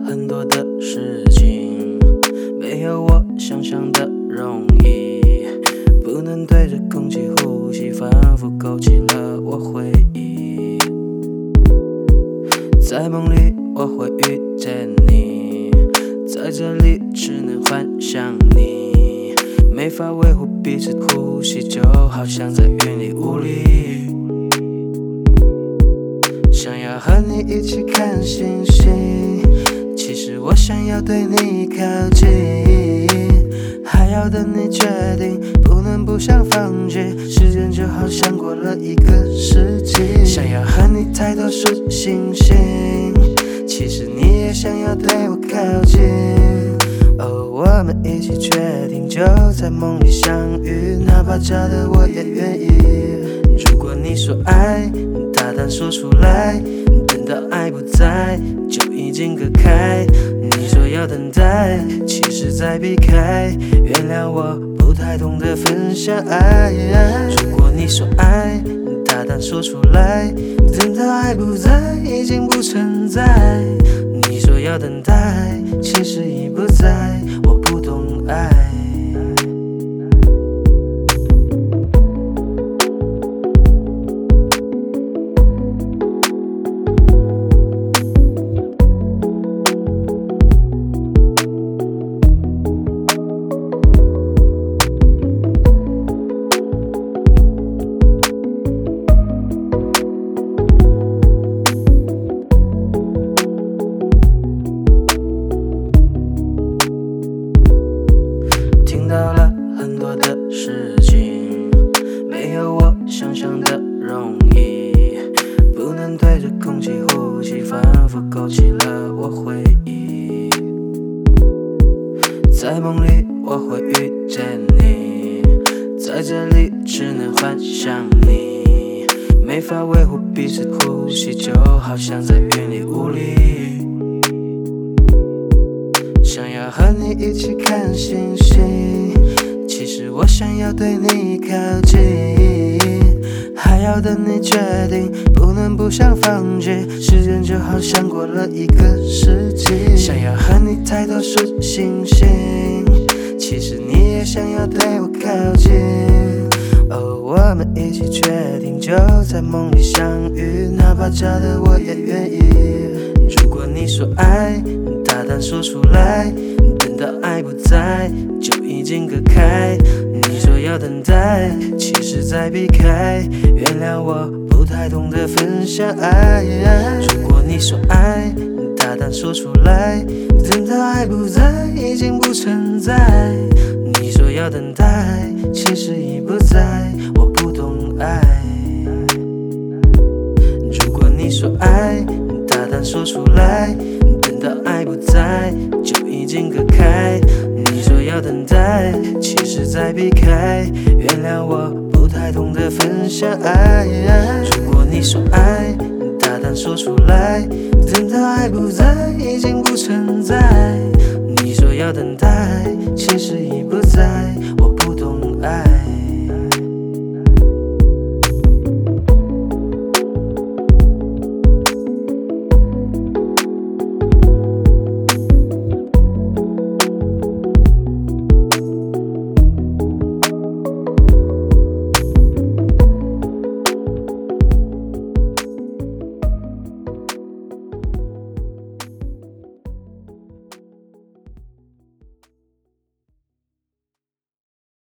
很多的事情，没有我想象的容易。不能对着空气呼吸，反复勾起了我回忆。在梦里我会遇见你，在这里只能幻想你，没法维护彼此呼吸，就好像在云里雾里。想要和你一起看星星，其实我想要对你靠近，还要等你决定，不能不想放弃，时间就好像过了一个世纪。想要和你抬头数星星，其实你也想要对我靠近，我们一起决定，就在梦里相遇，哪怕假的我也愿意。如果你说爱，大胆说出来，等到爱不在，就已经隔开。你说要等待，其实在避开，原谅我不太懂得分享爱。如果你说爱，大胆说出来，等到爱不在，已经不存在。你说要等待，其实已不在，我不懂爱。听到了很多的事情，没有我想象的容易。不能对着空气呼吸，反复勾起了我回忆。在梦里我会遇见你，在这里只能幻想你，没法维护彼此呼吸，就好像在云里雾里。想要和你一起看星星，其实我想要对你靠近，还要等你决定，不能不想放弃，时间就好像过了一个世纪。想要和你抬头数星星，其实你也想要对我靠近，我们一起决定，就在梦里相遇，哪怕假的我也愿意。如果你说爱，大胆说出来，等到爱不在，就已经隔开。你说要等待，其实在避开，原谅我不太懂得分享爱。如果你说爱，大胆说出来，等到爱不在，已经不存在。你说要等待，其实已不在，我不懂爱。如果你说爱，大胆说出来，等到爱不在，就已经隔开。你说要等待，其实在避开，原谅我不太懂得分享爱。如果你说爱，大胆说出来，等到爱不在，已经不存在。你说要等待。